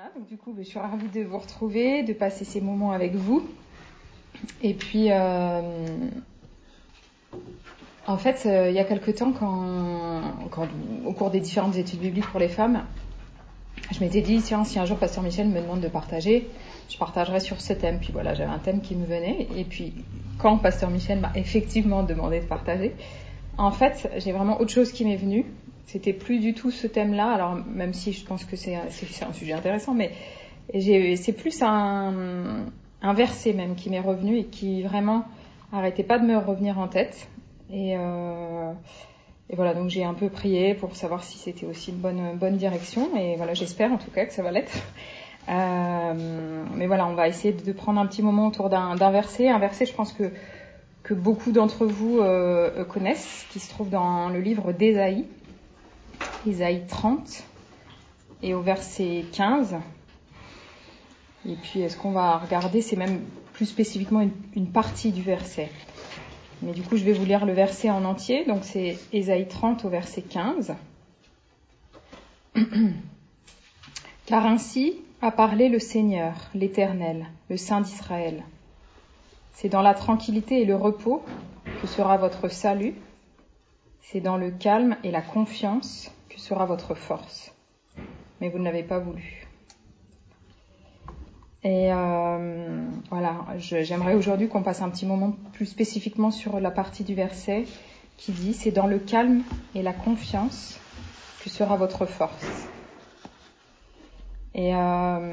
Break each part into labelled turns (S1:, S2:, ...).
S1: Donc du coup, je suis ravie de vous retrouver, de passer ces moments avec vous. Et puis, en fait, il y a quelque temps, quand au cours des différentes études bibliques pour les femmes, je m'étais dit, tiens, si un jour Pasteur Michel me demande de partager, je partagerai sur ce thème. Puis voilà, j'avais un thème qui me venait. Et puis, quand Pasteur Michel m'a effectivement demandé de partager, en fait, j'ai vraiment autre chose qui m'est venue. C'était plus du tout ce thème-là. Alors, même si je pense que c'est un sujet intéressant, mais c'est plus un verset même qui m'est revenu et qui vraiment arrêtait pas de me revenir en tête. Et voilà, donc j'ai un peu prié pour savoir si c'était aussi une bonne direction. Et voilà, j'espère en tout cas que ça va l'être. Mais voilà, on va essayer de prendre un petit moment autour d'un verset. Un verset, je pense que beaucoup d'entre vous connaissent, qui se trouve dans le livre d'Ésaïe, Ésaïe 30, et au verset 15. Et puis, ce qu'on va regarder, c'est même plus spécifiquement une partie du verset. Mais du coup, je vais vous lire le verset en entier. Donc, c'est Ésaïe 30 au verset 15. Car ainsi a parlé le Seigneur, l'Éternel, le Saint d'Israël. C'est dans la tranquillité et le repos que sera votre salut. C'est dans le calme et la confiance que sera votre force. Mais vous ne l'avez pas voulu. Et voilà, j'aimerais aujourd'hui qu'on passe un petit moment plus spécifiquement sur la partie du verset qui dit « C'est dans le calme et la confiance que sera votre force ». Et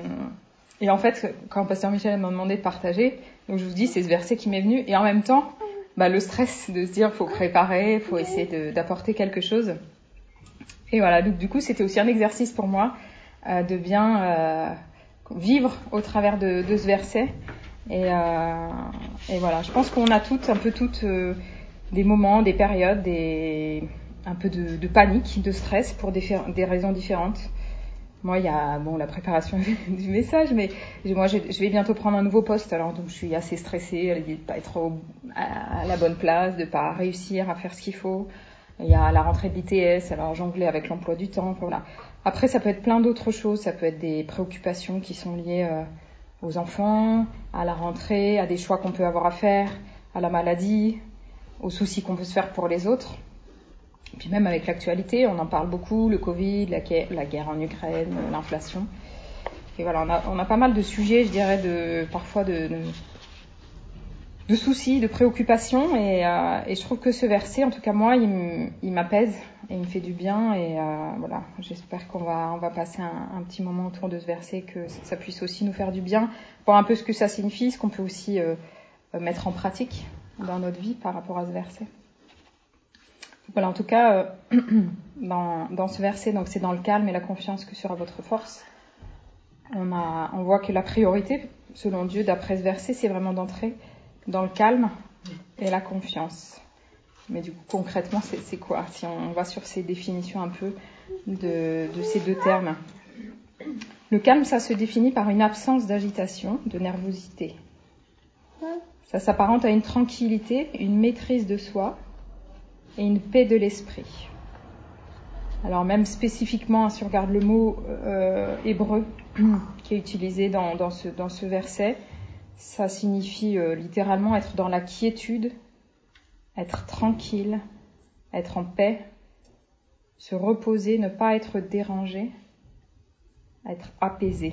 S1: en fait, quand Pasteur Michel m'a demandé de partager, donc je vous dis, c'est ce verset qui m'est venu. Et en même temps, le stress de se dire, faut préparer, faut essayer d'apporter quelque chose. Et voilà, donc du coup, c'était aussi un exercice pour moi de bien vivre au travers de ce verset. Et voilà, je pense qu'on a un peu toutes des moments, des périodes, un peu de panique, de stress pour des raisons différentes. Moi, il y a la préparation du message, mais moi, je vais bientôt prendre un nouveau poste, alors donc je suis assez stressée à l'idée de pas être à la bonne place, de pas réussir à faire ce qu'il faut. Il y a la rentrée de l'ITS, alors jongler avec l'emploi du temps, voilà. Après, ça peut être plein d'autres choses, ça peut être des préoccupations qui sont liées aux enfants, à la rentrée, à des choix qu'on peut avoir à faire, à la maladie, aux soucis qu'on peut se faire pour les autres. Et puis même avec l'actualité, on en parle beaucoup, le Covid, la guerre en Ukraine, l'inflation. Et voilà, on a pas mal de sujets, je dirais, parfois de soucis, de préoccupations. Et je trouve que ce verset, en tout cas moi, il m'apaise et il me fait du bien. Et voilà, j'espère qu'on va passer un petit moment autour de ce verset, que ça puisse aussi nous faire du bien, voir un peu ce que ça signifie, ce qu'on peut aussi mettre en pratique dans notre vie par rapport à ce verset. Voilà, en tout cas, dans ce verset, donc c'est dans le calme et la confiance que sera votre force. On voit que la priorité, selon Dieu, d'après ce verset, c'est vraiment d'entrer dans le calme et la confiance. Mais du coup, concrètement, c'est quoi? Si on va sur ces définitions un peu de ces deux termes. Le calme, ça se définit par une absence d'agitation, de nervosité. Ça s'apparente à une tranquillité, une maîtrise de soi, et une paix de l'esprit. Alors même spécifiquement, si on regarde le mot hébreu qui est utilisé dans ce verset, ça signifie littéralement être dans la quiétude, être tranquille, être en paix, se reposer, ne pas être dérangé, être apaisé.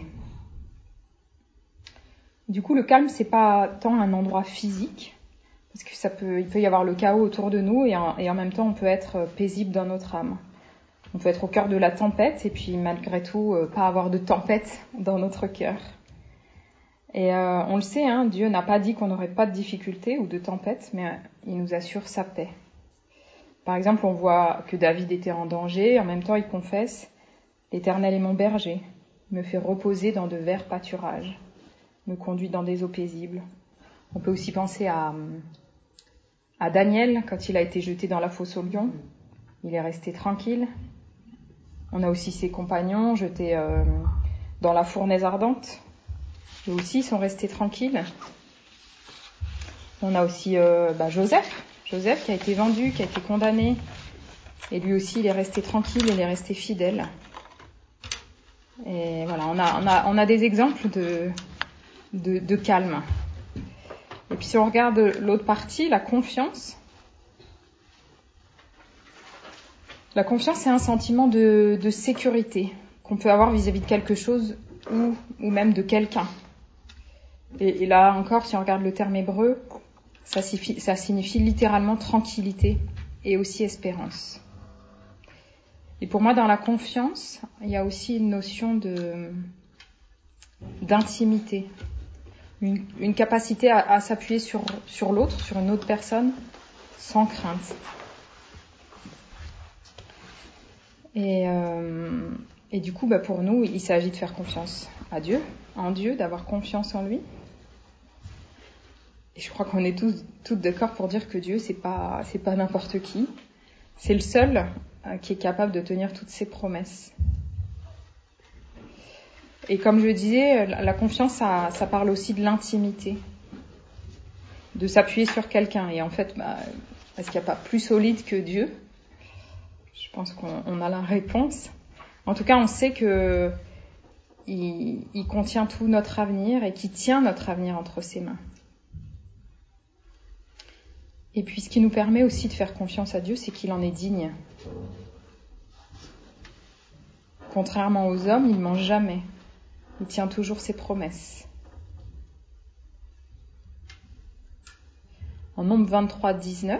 S1: Du coup, le calme, c'est pas tant un endroit physique, parce que il peut y avoir le chaos autour de nous et en même temps on peut être paisible dans notre âme. On peut être au cœur de la tempête et puis malgré tout pas avoir de tempête dans notre cœur. Et on le sait, Dieu n'a pas dit qu'on n'aurait pas de difficultés ou de tempêtes, mais il nous assure sa paix. Par exemple, on voit que David était en danger, en même temps il confesse « L'Éternel est mon berger, il me fait reposer dans de verts pâturages, me conduit dans des eaux paisibles. » On peut aussi penser à Daniel, quand il a été jeté dans la fosse aux lions, il est resté tranquille. On a aussi ses compagnons jetés dans la fournaise ardente. Eux aussi, ils sont restés tranquilles. On a aussi Joseph qui a été vendu, qui a été condamné. Et lui aussi, il est resté tranquille, il est resté fidèle. Et voilà, on a des exemples de calme. Et puis si on regarde l'autre partie, la confiance. La confiance, c'est un sentiment de sécurité qu'on peut avoir vis-à-vis de quelque chose ou même de quelqu'un. Et là encore, si on regarde le terme hébreu, ça signifie littéralement tranquillité et aussi espérance. Et pour moi, dans la confiance, il y a aussi une notion d'intimité, une capacité à s'appuyer sur l'autre, sur une autre personne, sans crainte. Et du coup, pour nous, il s'agit de faire confiance à Dieu, en Dieu, d'avoir confiance en lui. Et je crois qu'on est toutes d'accord pour dire que Dieu, c'est pas n'importe qui. C'est le seul qui est capable de tenir toutes ses promesses. Et comme je disais, la confiance, ça parle aussi de l'intimité, de s'appuyer sur quelqu'un. Et en fait, est-ce qu'il n'y a pas plus solide que Dieu ? Je pense qu'on a la réponse. En tout cas, on sait que il contient tout notre avenir et qu'il tient notre avenir entre ses mains. Et puis, ce qui nous permet aussi de faire confiance à Dieu, c'est qu'il en est digne. Contrairement aux hommes, il ne ment jamais. Il tient toujours ses promesses. En Nombre 23,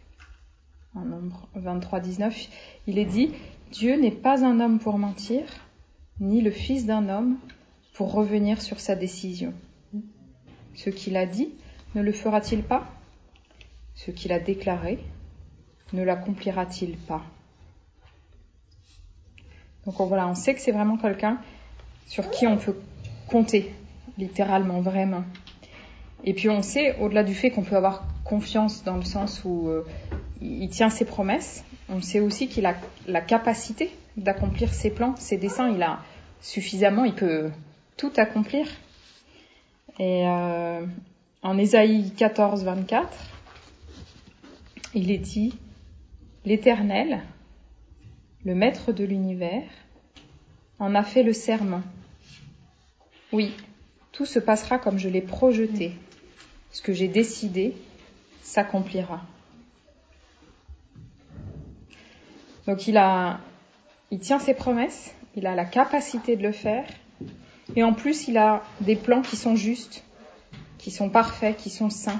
S1: 19, il est dit « Dieu n'est pas un homme pour mentir, ni le fils d'un homme pour revenir sur sa décision. Ce qu'il a dit, ne le fera-t-il pas ? Ce qu'il a déclaré, ne l'accomplira-t-il pas ?» Donc voilà, on sait que c'est vraiment quelqu'un sur qui on peut compter, littéralement, vraiment. Et puis on sait, au-delà du fait qu'on peut avoir confiance dans le sens où il tient ses promesses, on sait aussi qu'il a la capacité d'accomplir ses plans, ses desseins. Il a suffisamment, il peut tout accomplir. Et en Ésaïe 14, 24, il est dit « L'Éternel, le Maître de l'univers, en a fait le serment. Oui, tout se passera comme je l'ai projeté. Ce que j'ai décidé s'accomplira. » Donc il tient ses promesses, il a la capacité de le faire, et en plus il a des plans qui sont justes, qui sont parfaits, qui sont saints.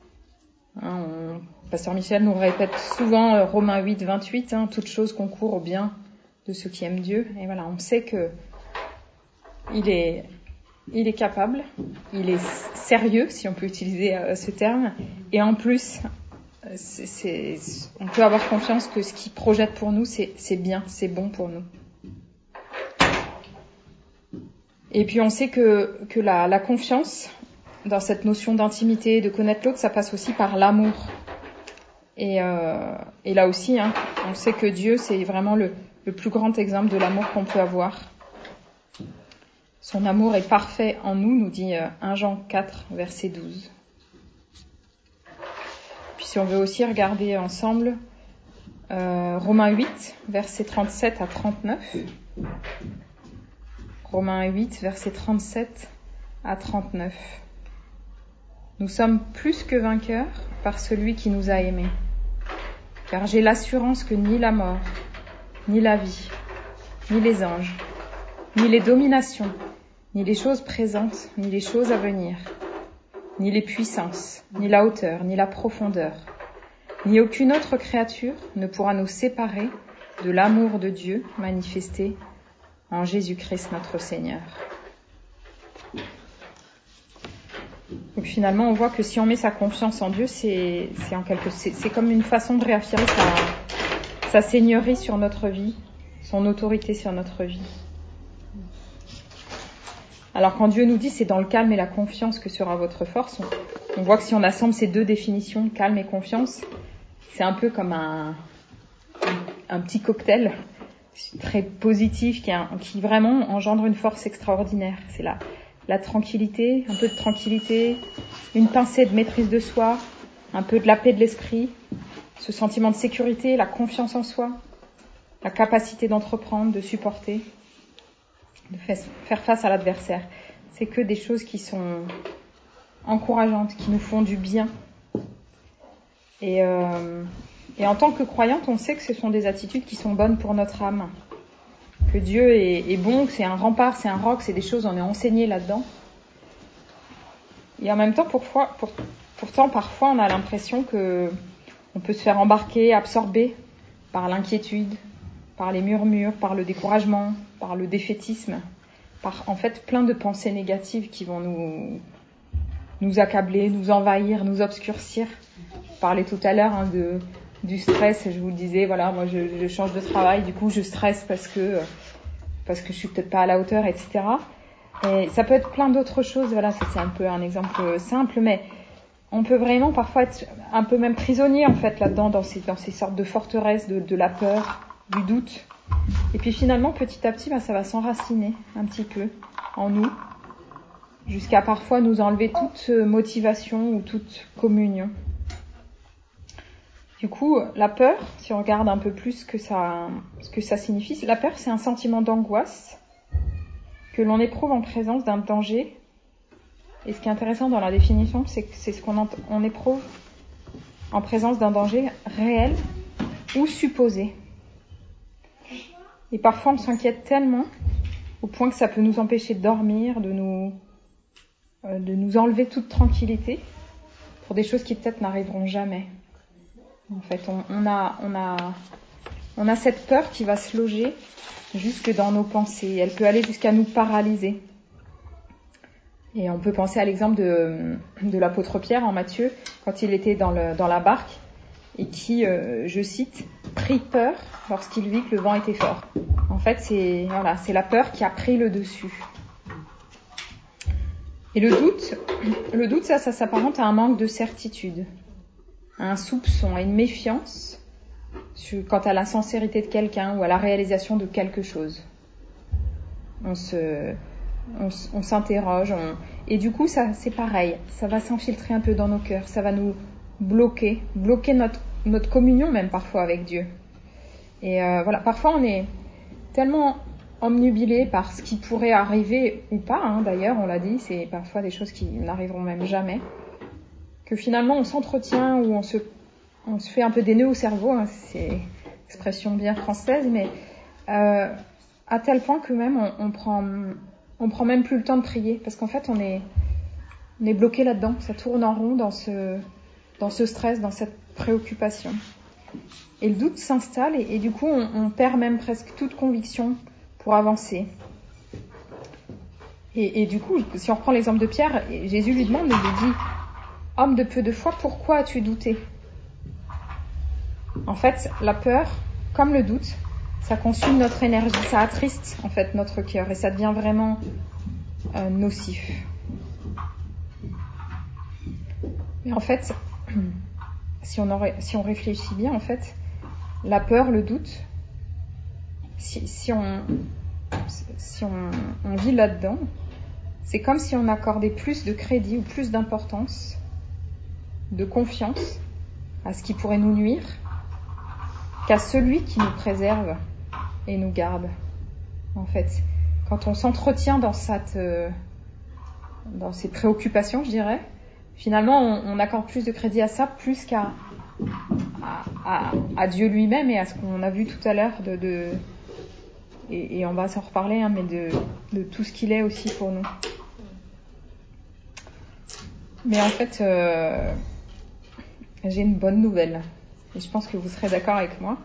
S1: Pasteur Michel nous répète souvent Romains 8, 28, toute chose concourt au bien de ceux qui aiment Dieu. Et voilà, on sait que il est capable, il est sérieux, si on peut utiliser ce terme, et en plus, on peut avoir confiance que ce qu'il projette pour nous, c'est bien, c'est bon pour nous. Et puis on sait que la confiance, dans cette notion d'intimité, de connaître l'autre, ça passe aussi par l'amour. Et là aussi, on sait que Dieu, c'est vraiment le plus grand exemple de l'amour qu'on peut avoir. Son amour est parfait en nous dit 1 Jean 4, verset 12. Puis si on veut aussi regarder ensemble Romains 8, verset 37 à 39. Romains 8, verset 37 à 39. Nous sommes plus que vainqueurs par celui qui nous a aimés. Car j'ai l'assurance que ni la mort, ni la vie, ni les anges, ni les dominations, ni les choses présentes, ni les choses à venir, ni les puissances, ni la hauteur, ni la profondeur, ni aucune autre créature ne pourra nous séparer de l'amour de Dieu manifesté en Jésus-Christ notre Seigneur. Donc finalement, on voit que si on met sa confiance en Dieu, c'est comme une façon de réaffirmer sa seigneurie sur notre vie, son autorité sur notre vie. Alors quand Dieu nous dit c'est dans le calme et la confiance que sera votre force, on voit que si on assemble ces deux définitions, calme et confiance, c'est un peu comme un petit cocktail très positif qui vraiment engendre une force extraordinaire. C'est la tranquillité, un peu de tranquillité, une pincée de maîtrise de soi, un peu de la paix de l'esprit, ce sentiment de sécurité, la confiance en soi, la capacité d'entreprendre, de supporter. de faire face à l'adversaire. C'est que des choses qui sont encourageantes, qui nous font du bien. Et en tant que croyante, on sait que ce sont des attitudes qui sont bonnes pour notre âme. Que Dieu est bon, que c'est un rempart, c'est un roc, c'est des choses, on est enseigné là-dedans. Et en même temps, pourtant, parfois, on a l'impression que on peut se faire embarquer, absorber par l'inquiétude, par les murmures, par le découragement, par le défaitisme, par en fait plein de pensées négatives qui vont nous accabler, nous envahir, nous obscurcir. Je parlais tout à l'heure du stress, je vous le disais, voilà, moi je change de travail, du coup je stresse parce que je suis peut-être pas à la hauteur, etc. Et ça peut être plein d'autres choses, voilà, ça c'est un peu un exemple simple, mais on peut vraiment parfois être un peu même prisonnier en fait là-dedans, dans ces sortes de forteresses de la peur, du doute. Et puis finalement, petit à petit, ça va s'enraciner un petit peu en nous, jusqu'à parfois nous enlever toute motivation ou toute communion. Du coup, la peur, si on regarde un peu plus ce que ça signifie, la peur, c'est un sentiment d'angoisse que l'on éprouve en présence d'un danger. Et ce qui est intéressant dans la définition, c'est que c'est ce qu'on éprouve en présence d'un danger réel ou supposé. Et parfois, on s'inquiète tellement au point que ça peut nous empêcher de dormir, de nous enlever toute tranquillité pour des choses qui peut-être n'arriveront jamais. En fait, on a cette peur qui va se loger jusque dans nos pensées. Elle peut aller jusqu'à nous paralyser. Et on peut penser à l'exemple de l'apôtre Pierre en Matthieu, quand il était dans la barque et qui, je cite, prit peur lorsqu'il vit que le vent était fort. En fait, c'est la peur qui a pris le dessus. Et le doute, ça s'apparente à un manque de certitude, à un soupçon, à une méfiance quant à la sincérité de quelqu'un ou à la réalisation de quelque chose. On s'interroge, et du coup, ça, c'est pareil, ça va s'infiltrer un peu dans nos cœurs, ça va nous bloquer notre communion même parfois avec Dieu. Et voilà, parfois on est tellement omnubilé par ce qui pourrait arriver ou pas, d'ailleurs, on l'a dit, c'est parfois des choses qui n'arriveront même jamais, que finalement on s'entretient ou on se fait un peu des nœuds au cerveau, c'est une expression bien française, mais à tel point que même on prend même plus le temps de prier, parce qu'en fait on est bloqué là-dedans, ça tourne en rond dans ce stress, dans cette préoccupation. Et le doute s'installe et du coup on perd même presque toute conviction pour avancer. Et du coup, si on reprend l'exemple de Pierre, Jésus lui demande, il lui dit « Homme de peu de foi, pourquoi as-tu douté ?» En fait, la peur, comme le doute, ça consume notre énergie, ça attriste en fait notre cœur et ça devient vraiment nocif. Et en fait, si on réfléchit bien, en fait, la peur, le doute, si on vit là-dedans, c'est comme si on accordait plus de crédit ou plus d'importance, de confiance à ce qui pourrait nous nuire qu'à celui qui nous préserve et nous garde. En fait, quand on s'entretient dans ces préoccupations, je dirais, finalement, on accorde plus de crédit à ça, plus qu'à Dieu lui-même et à ce qu'on a vu tout à l'heure et on va s'en reparler, mais de tout ce qu'il est aussi pour nous. Mais en fait, j'ai une bonne nouvelle. Et je pense que vous serez d'accord avec moi.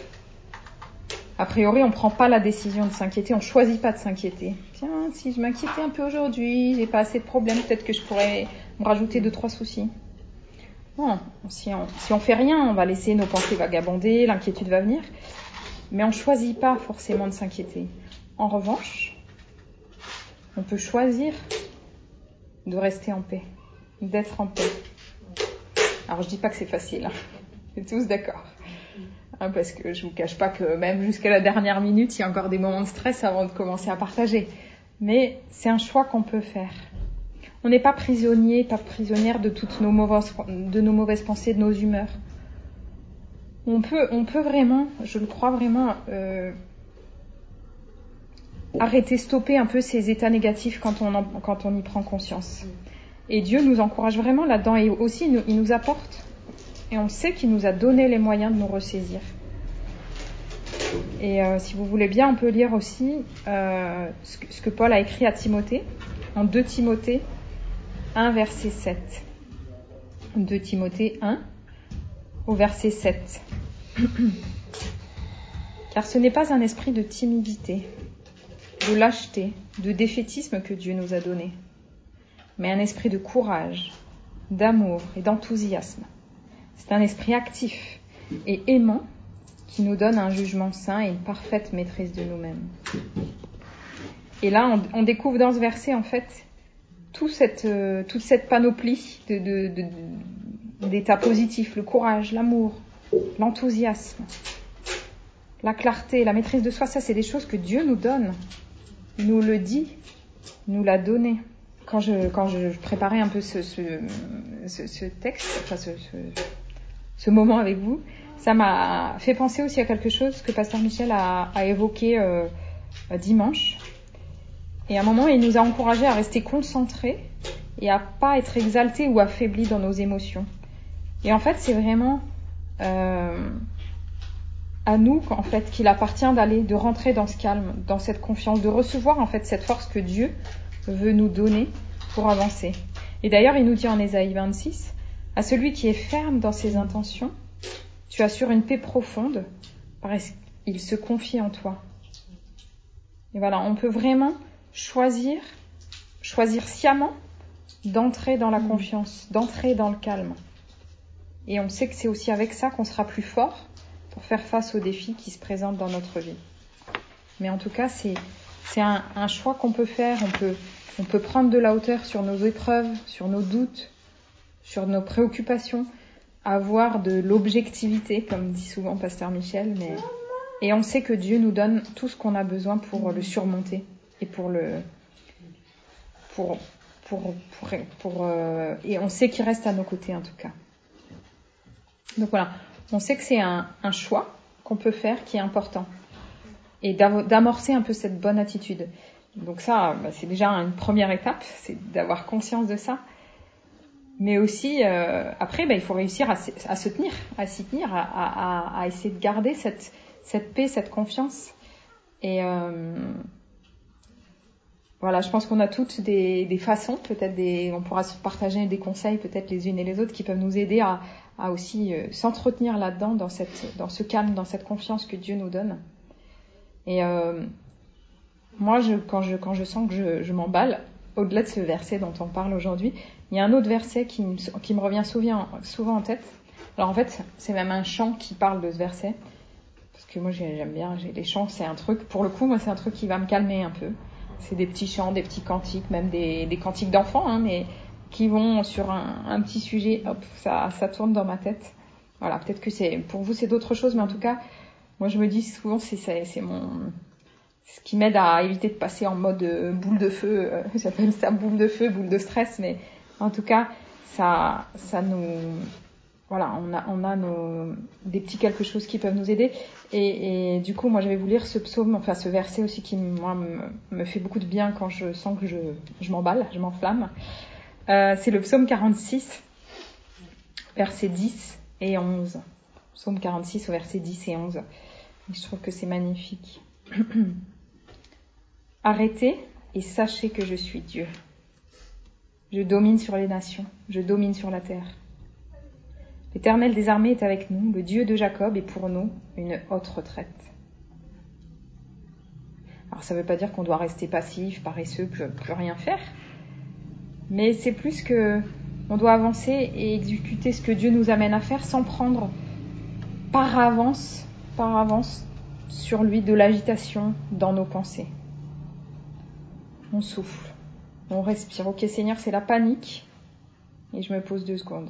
S1: A priori, on ne prend pas la décision de s'inquiéter, on ne choisit pas de s'inquiéter. Tiens, si je m'inquiétais un peu aujourd'hui, j'ai pas assez de problèmes, peut-être que je pourrais me rajouter 2-3 soucis. Non, si on fait rien, on va laisser nos pensées vagabonder, l'inquiétude va venir. Mais on ne choisit pas forcément de s'inquiéter. En revanche, on peut choisir de rester en paix, d'être en paix. Alors je dis pas que c'est facile, on est tous d'accord. Parce que je vous cache pas que même jusqu'à la dernière minute, il y a encore des moments de stress avant de commencer à partager. Mais c'est un choix qu'on peut faire. On n'est pas prisonnier, pas prisonnière de toutes nos mauvaises pensées, de nos humeurs. On peut vraiment, je le crois vraiment, arrêter, stopper un peu ces états négatifs quand on y prend conscience. Et Dieu nous encourage vraiment là-dedans, et aussi il nous apporte, et on sait qu'il nous a donné les moyens de nous ressaisir. Et si vous voulez bien, on peut lire aussi ce que Paul a écrit à Timothée, en 2 Timothée 1, verset 7. 2 Timothée 1, au verset 7. Car ce n'est pas un esprit de timidité, de lâcheté, de défaitisme que Dieu nous a donné, mais un esprit de courage, d'amour et d'enthousiasme. C'est un esprit actif et aimant qui nous donne un jugement sain et une parfaite maîtrise de nous-mêmes. Et là, on découvre dans ce verset, en fait, toute cette panoplie d'états positifs, le courage, l'amour, l'enthousiasme, la clarté, la maîtrise de soi. Ça, c'est des choses que Dieu nous donne. Il nous le dit, il nous l'a donné. Quand je préparais un peu ce texte, enfin ce moment avec vous, ça m'a fait penser aussi à quelque chose que Pasteur Michel a évoqué dimanche. Et à un moment, il nous a encouragés à rester concentrés et à pas être exaltés ou affaiblis dans nos émotions. Et en fait, c'est vraiment à nous, en fait, qu'il appartient de rentrer dans ce calme, dans cette confiance, de recevoir en fait cette force que Dieu veut nous donner pour avancer. Et d'ailleurs, il nous dit en Ésaïe 26, à celui qui est ferme dans ses intentions, tu assures une paix profonde, parce qu'il se confie en toi. Et voilà, on peut vraiment choisir sciemment d'entrer dans la confiance, d'entrer dans le calme. Et on sait que c'est aussi avec ça qu'on sera plus fort pour faire face aux défis qui se présentent dans notre vie. Mais en tout cas, c'est un choix qu'on peut faire. On peut prendre de la hauteur sur nos épreuves, sur nos doutes, sur nos préoccupations, avoir de l'objectivité, comme dit souvent Pasteur Michel, et on sait que Dieu nous donne tout ce qu'on a besoin pour le surmonter et et on sait qu'il reste à nos côtés en tout cas. Donc voilà, on sait que c'est un choix qu'on peut faire qui est important et d'amorcer un peu cette bonne attitude. Donc ça, c'est déjà une première étape, c'est d'avoir conscience de ça. Mais aussi, après, il faut réussir à se tenir, à s'y tenir, à essayer de garder cette paix, cette confiance. Et voilà, je pense qu'on a toutes des façons, peut-être on pourra se partager des conseils, peut-être les unes et les autres, qui peuvent nous aider à aussi s'entretenir là-dedans, dans ce calme, dans cette confiance que Dieu nous donne. Et moi, quand je sens que je m'emballe, au-delà de ce verset dont on parle aujourd'hui, il y a un autre verset qui me revient souvent en tête. Alors en fait, c'est même un chant qui parle de ce verset. Parce que moi, j'aime bien, les chants, c'est un truc, pour le coup, moi, c'est un truc qui va me calmer un peu. C'est des petits chants, des petits cantiques, même des cantiques d'enfants, mais qui vont sur un petit sujet, hop, ça tourne dans ma tête. Voilà, peut-être que pour vous, c'est d'autres choses, mais en tout cas, moi, je me dis souvent, c'est ce qui m'aide à éviter de passer en mode boule de feu, j'appelle ça boule de feu, boule de stress, mais en tout cas, ça nous, voilà, on a des petits quelque chose qui peuvent nous aider. Et du coup, moi, je vais vous lire ce psaume, enfin ce verset aussi qui, moi, me fait beaucoup de bien quand je sens que je m'emballe, je m'enflamme. C'est le psaume 46, versets 10 et 11. Psaume 46 au verset 10 et 11. Et je trouve que c'est magnifique. Arrêtez et sachez que je suis Dieu. Je domine sur les nations, je domine sur la terre. L'Éternel des armées est avec nous, le Dieu de Jacob est pour nous une haute retraite. Alors ça ne veut pas dire qu'on doit rester passif, paresseux, plus rien faire, mais c'est plus que on doit avancer et exécuter ce que Dieu nous amène à faire sans prendre par avance sur lui de l'agitation dans nos pensées. On souffle, on respire. Ok Seigneur, c'est la panique. Et je me pose 2 secondes.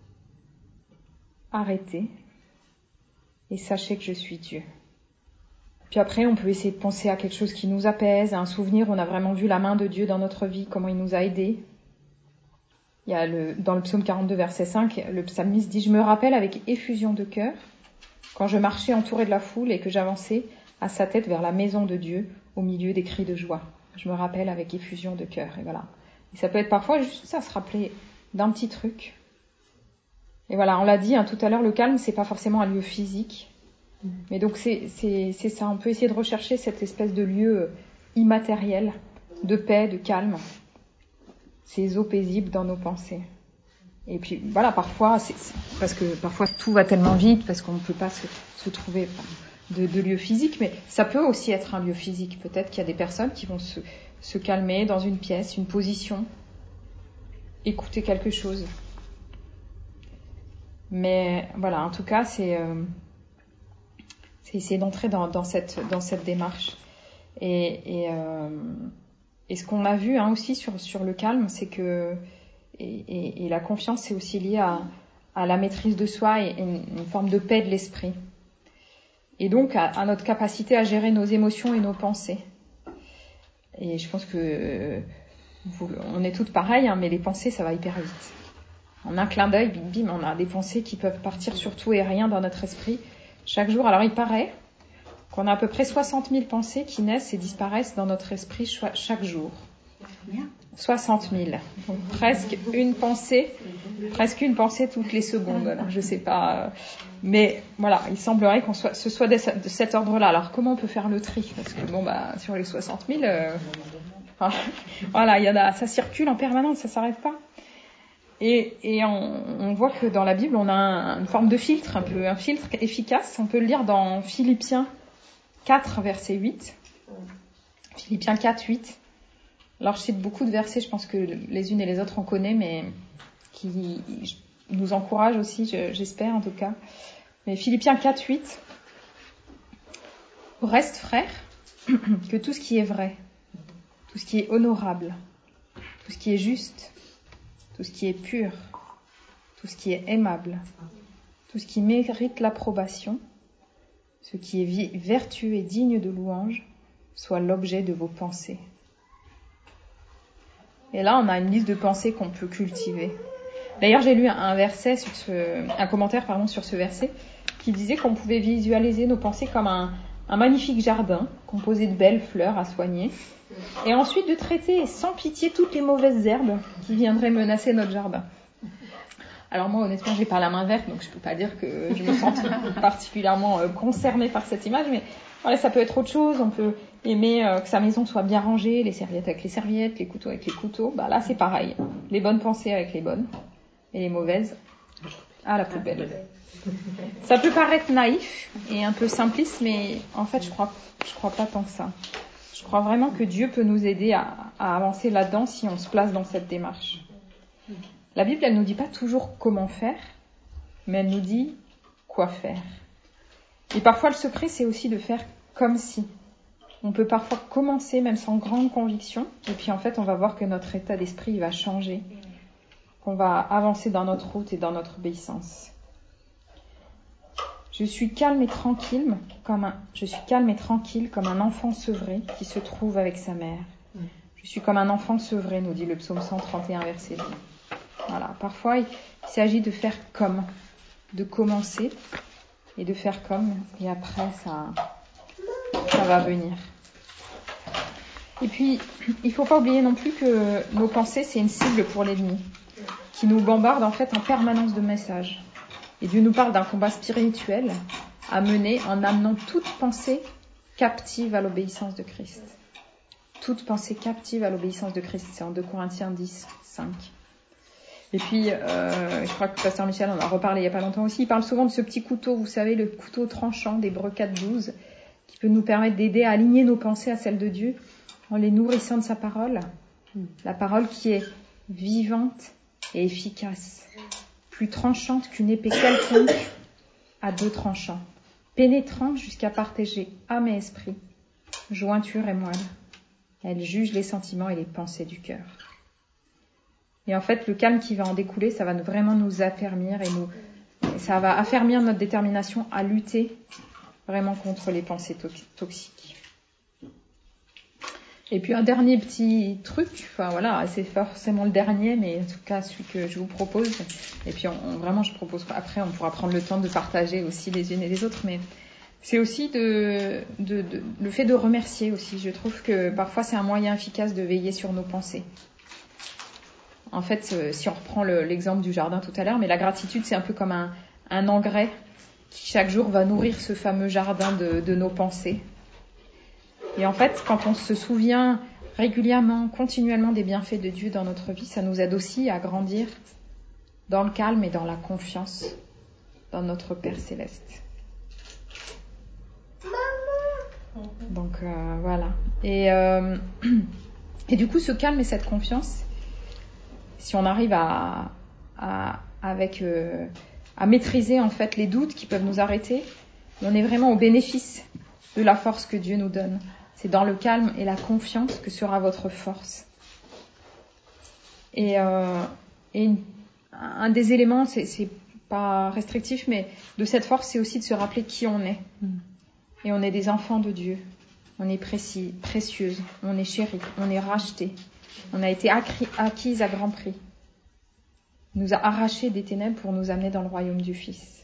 S1: Arrêtez et sachez que je suis Dieu. Puis après, on peut essayer de penser à quelque chose qui nous apaise, à un souvenir. On a vraiment vu la main de Dieu dans notre vie, comment il nous a aidés. Il y a dans le psaume 42, verset 5, le psalmiste dit « Je me rappelle avec effusion de cœur, quand je marchais entouré de la foule et que j'avançais à sa tête vers la maison de Dieu, au milieu des cris de joie. Je me rappelle avec effusion de cœur. Et voilà. Et ça peut être parfois juste ça, se rappeler d'un petit truc. Et voilà, on l'a dit tout à l'heure, le calme, c'est pas forcément un lieu physique. Mais donc c'est ça, on peut essayer de rechercher cette espèce de lieu immatériel, de paix, de calme, ces eaux paisibles dans nos pensées. Et puis voilà, parfois, parce que parfois tout va tellement vite, parce qu'on ne peut pas se trouver de lieu physique, mais ça peut aussi être un lieu physique. Peut-être qu'il y a des personnes qui vont se calmer dans une pièce, une position, écouter quelque chose. Mais voilà, en tout cas, c'est essayer d'entrer dans cette démarche. Et ce qu'on a vu aussi sur le calme, c'est que et la confiance, c'est aussi lié à la maîtrise de soi et une forme de paix de l'esprit. Et donc à notre capacité à gérer nos émotions et nos pensées. Et je pense que on est toutes pareilles, mais les pensées, ça va hyper vite. En un clin d'œil, bim, bim, on a des pensées qui peuvent partir sur tout et rien dans notre esprit chaque jour. Alors il paraît qu'on a à peu près 60 000 pensées qui naissent et disparaissent dans notre esprit chaque jour. 60 000. Donc presque une pensée toutes les secondes. Alors, je sais pas, mais voilà, il semblerait ce soit de cet ordre-là. Alors comment on peut faire le tri? Parce que sur les 60 000, voilà, il y en a, ça circule en permanence, ça s'arrête pas. Et on voit que dans la Bible, on a une forme de filtre, un filtre efficace. On peut le lire dans Philippiens 4, verset 8. Philippiens 4, 8. Alors, je cite beaucoup de versets, je pense que les unes et les autres on connaît, mais qui nous encouragent aussi, j'espère en tout cas. Mais Philippiens 4, 8. Au reste, frères, que tout ce qui est vrai, tout ce qui est honorable, tout ce qui est juste, tout ce qui est pur, tout ce qui est aimable, tout ce qui mérite l'approbation, ce qui est vertueux et digne de louange, soit l'objet de vos pensées. Et là, on a une liste de pensées qu'on peut cultiver. D'ailleurs, j'ai lu un commentaire sur ce verset qui disait qu'on pouvait visualiser nos pensées comme un magnifique jardin composé de belles fleurs à soigner, et ensuite de traiter sans pitié toutes les mauvaises herbes qui viendraient menacer notre jardin. Alors moi, honnêtement, j'ai pas la main verte, donc je peux pas dire que je me sens particulièrement concernée par cette image, mais voilà, ça peut être autre chose. On peut aimer que sa maison soit bien rangée, les serviettes avec les serviettes, les couteaux avec les couteaux. Là, c'est pareil. Les bonnes pensées avec les bonnes, et les mauvaises à la poubelle. Ça peut paraître naïf et un peu simpliste, mais en fait, je crois pas tant que ça. Je crois vraiment que Dieu peut nous aider à avancer là-dedans si on se place dans cette démarche. La Bible, elle nous dit pas toujours comment faire, mais elle nous dit quoi faire. Et parfois, le secret, c'est aussi de faire comme si. On peut parfois commencer même sans grande conviction, et puis en fait, on va voir que notre état d'esprit il va changer, qu'on va avancer dans notre route et dans notre obéissance. Je suis calme et tranquille comme un enfant sevré qui se trouve avec sa mère. Je suis comme un enfant sevré, nous dit le psaume 131, verset 2. Voilà. Parfois, il s'agit de faire comme, de commencer et de faire comme, et après, ça va venir. Et puis, il faut pas oublier non plus que nos pensées, c'est une cible pour l'ennemi, qui nous bombarde en fait en permanence de messages. Et Dieu nous parle d'un combat spirituel à mener en amenant toute pensée captive à l'obéissance de Christ. Toute pensée captive à l'obéissance de Christ. C'est en 2 Corinthiens 10, 5. Et puis, je crois que Pasteur Michel en a reparlé il n'y a pas longtemps aussi. Il parle souvent de ce petit couteau, vous savez, le couteau tranchant d'Hébreux 4.12, qui peut nous permettre d'aider à aligner nos pensées à celles de Dieu en les nourrissant de sa parole. La parole qui est vivante et efficace, plus tranchante qu'une épée quelconque à 2 tranchants, pénétrante jusqu'à partager âme et esprit, jointure et moelle. Elle juge les sentiments et les pensées du cœur. Et en fait, le calme qui va en découler, ça va vraiment nous affermir ça va affermir notre détermination à lutter vraiment contre les pensées toxiques. Et puis un dernier petit truc, c'est forcément le dernier, mais en tout cas celui que je vous propose. Et puis vraiment, je propose après, on pourra prendre le temps de partager aussi les unes et les autres. Mais c'est aussi le fait de remercier aussi. Je trouve que parfois c'est un moyen efficace de veiller sur nos pensées. En fait, si on reprend l'exemple du jardin tout à l'heure, mais la gratitude c'est un peu comme un engrais qui chaque jour va nourrir ce fameux jardin de nos pensées. Et en fait, quand on se souvient régulièrement, continuellement des bienfaits de Dieu dans notre vie, ça nous aide aussi à grandir dans le calme et dans la confiance dans notre Père Céleste. Donc voilà. Et du coup, ce calme et cette confiance, si on arrive à maîtriser en fait les doutes qui peuvent nous arrêter, on est vraiment au bénéfice de la force que Dieu nous donne. C'est dans le calme et la confiance que sera votre force. Et un des éléments, c'est pas restrictif, mais de cette force, c'est aussi de se rappeler qui on est. Et on est des enfants de Dieu. On est précieuse, on est chérie, on est racheté. On a été acquise à grand prix. Il nous a arrachés des ténèbres pour nous amener dans le royaume du Fils.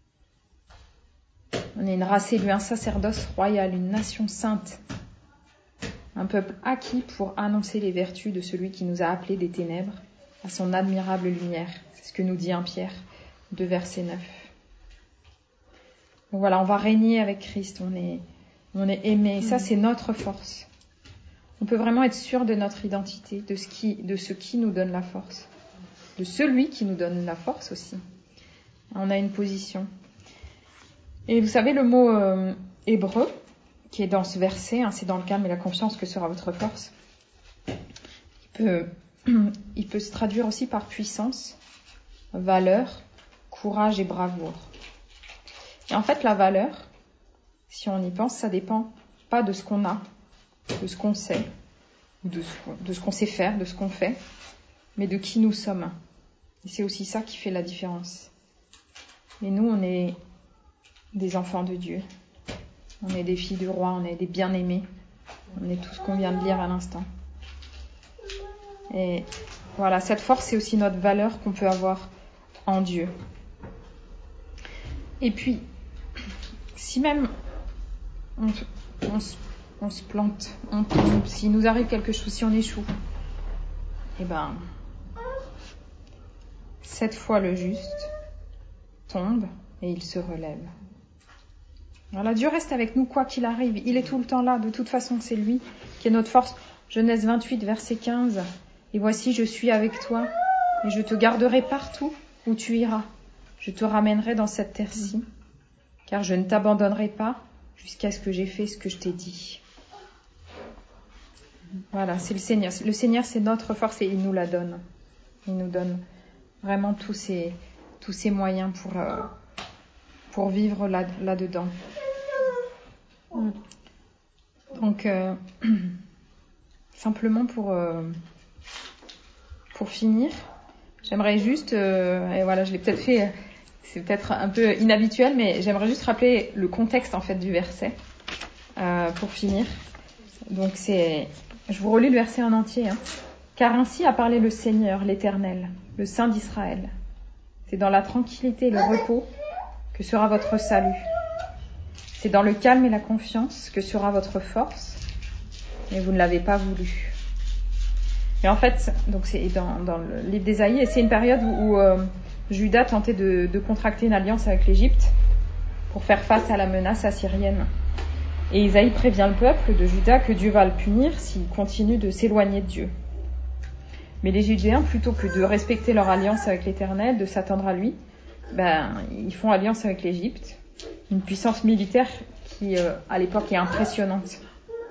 S1: On est une race élue, un sacerdoce royal, une nation sainte. Un peuple acquis pour annoncer les vertus de celui qui nous a appelés des ténèbres à son admirable lumière. C'est ce que nous dit 1 Pierre 2, verset 9. Donc voilà, on va régner avec Christ, on est aimé. Et ça, c'est notre force. On peut vraiment être sûr de notre identité, de ce qui nous donne la force. De celui qui nous donne la force aussi. On a une position. Et vous savez, le mot hébreu, qui est dans ce verset, c'est dans le calme et la confiance que sera votre force. Il peut se traduire aussi par puissance, valeur, courage et bravoure. Et en fait, la valeur, si on y pense, ça dépend pas de ce qu'on a, de ce qu'on sait, ou de ce qu'on sait faire, de ce qu'on fait, mais de qui nous sommes. Et c'est aussi ça qui fait la différence. Et nous, on est des enfants de Dieu. On est des filles du roi, on est des bien-aimés. On est tout ce qu'on vient de lire à l'instant. Et voilà, cette force, c'est aussi notre valeur qu'on peut avoir en Dieu. Et puis, si même on se plante, on tombe, s'il nous arrive quelque chose, si on échoue, eh ben, cette fois le juste tombe et il se relève. Voilà, Dieu reste avec nous quoi qu'il arrive. Il est tout le temps là. De toute façon, c'est lui qui est notre force. Genèse 28, verset 15. Et voici, je suis avec toi et je te garderai partout où tu iras. Je te ramènerai dans cette terre-ci, car je ne t'abandonnerai pas jusqu'à ce que j'ai fait ce que je t'ai dit. Voilà, c'est le Seigneur. Le Seigneur, c'est notre force et il nous la donne. Il nous donne vraiment tous ces moyens pour vivre là-dedans. Donc, simplement pour finir, j'aimerais juste, et voilà, je l'ai peut-être fait, c'est peut-être un peu inhabituel, mais j'aimerais juste rappeler le contexte en fait du verset pour finir. Donc je vous relis le verset en entier. Car ainsi a parlé le Seigneur, l'Éternel, le Saint d'Israël. C'est dans la tranquillité et le repos que sera votre salut. C'est dans le calme et la confiance que sera votre force, mais vous ne l'avez pas voulu. Et en fait, donc c'est dans le livre d'Ésaïe, et c'est une période où Juda tentait de contracter une alliance avec l'Égypte pour faire face à la menace assyrienne. Et Ésaïe prévient le peuple de Juda que Dieu va le punir s'il continue de s'éloigner de Dieu. Mais les Judéens, plutôt que de respecter leur alliance avec l'Éternel, de s'attendre à lui, ils font alliance avec l'Égypte, une puissance militaire qui, à l'époque, est impressionnante.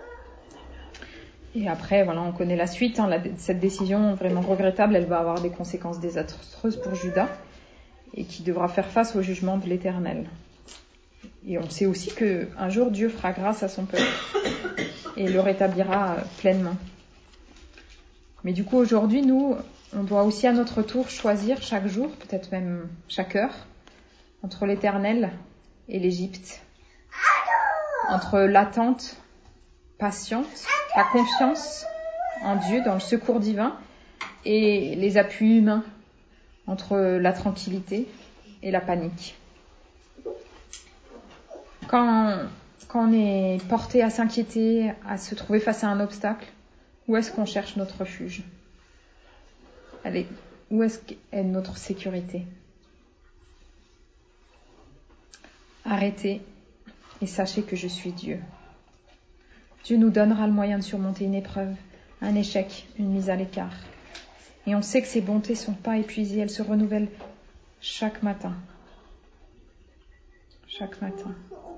S1: Et après, voilà, on connaît la suite. Cette décision vraiment regrettable, elle va avoir des conséquences désastreuses pour Juda et qui devra faire face au jugement de l'Éternel. Et on sait aussi qu'un jour, Dieu fera grâce à son peuple et le rétablira pleinement. Mais du coup, aujourd'hui, nous, on doit aussi à notre tour choisir chaque jour, peut-être même chaque heure, entre l'Éternel et l'Égypte, entre l'attente patiente, la confiance en Dieu, dans le secours divin, et les appuis humains, entre la tranquillité et la panique. Quand on est porté à s'inquiéter, à se trouver face à un obstacle, où est-ce qu'on cherche notre refuge? Où est-ce qu'est notre sécurité? Arrêtez et sachez que je suis Dieu. Dieu nous donnera le moyen de surmonter une épreuve, un échec, une mise à l'écart. Et on sait que ses bontés ne sont pas épuisées, elles se renouvellent chaque matin. Chaque matin.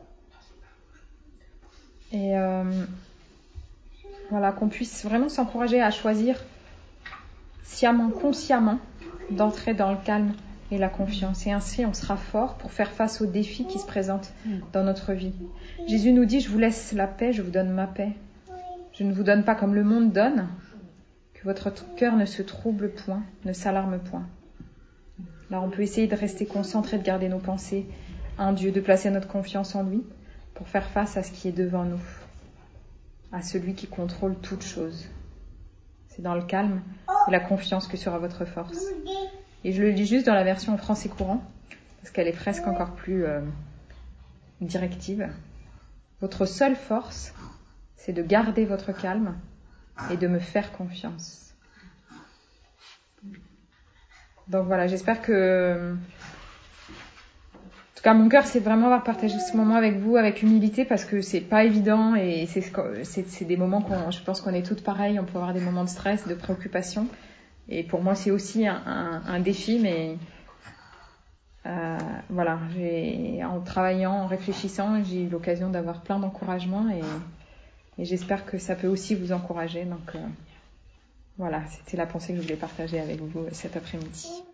S1: Et voilà, qu'on puisse vraiment s'encourager à choisir sciemment, consciemment, d'entrer dans le calme et la confiance. Et ainsi, on sera fort pour faire face aux défis qui se présentent dans notre vie. Jésus nous dit, je vous laisse la paix, je vous donne ma paix. Je ne vous donne pas comme le monde donne, que votre cœur ne se trouble point, ne s'alarme point. Alors on peut essayer de rester concentré, de garder nos pensées en Dieu, de placer notre confiance en lui pour faire face à ce qui est devant nous, à celui qui contrôle toutes choses. C'est dans le calme et la confiance que sera votre force. Et je le lis juste dans la version en français courant, parce qu'elle est presque encore plus directive. Votre seule force, c'est de garder votre calme et de me faire confiance. Donc voilà, j'espère que... En tout cas, mon cœur, c'est vraiment avoir partagé ce moment avec vous, avec humilité, parce que c'est pas évident et c'est des moments je pense qu'on est toutes pareilles, on peut avoir des moments de stress, de préoccupation. Et pour moi, c'est aussi un défi, mais voilà, en travaillant, en réfléchissant, j'ai eu l'occasion d'avoir plein d'encouragements et j'espère que ça peut aussi vous encourager. Donc voilà, c'était la pensée que je voulais partager avec vous cet après-midi.